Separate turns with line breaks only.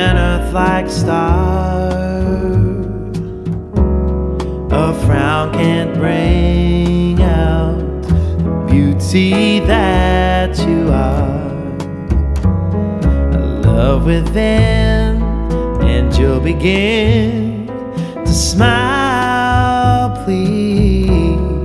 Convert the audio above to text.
an earth-like star. A frown can't bring out the beauty that you are. A love within, and you'll begin to smile, please.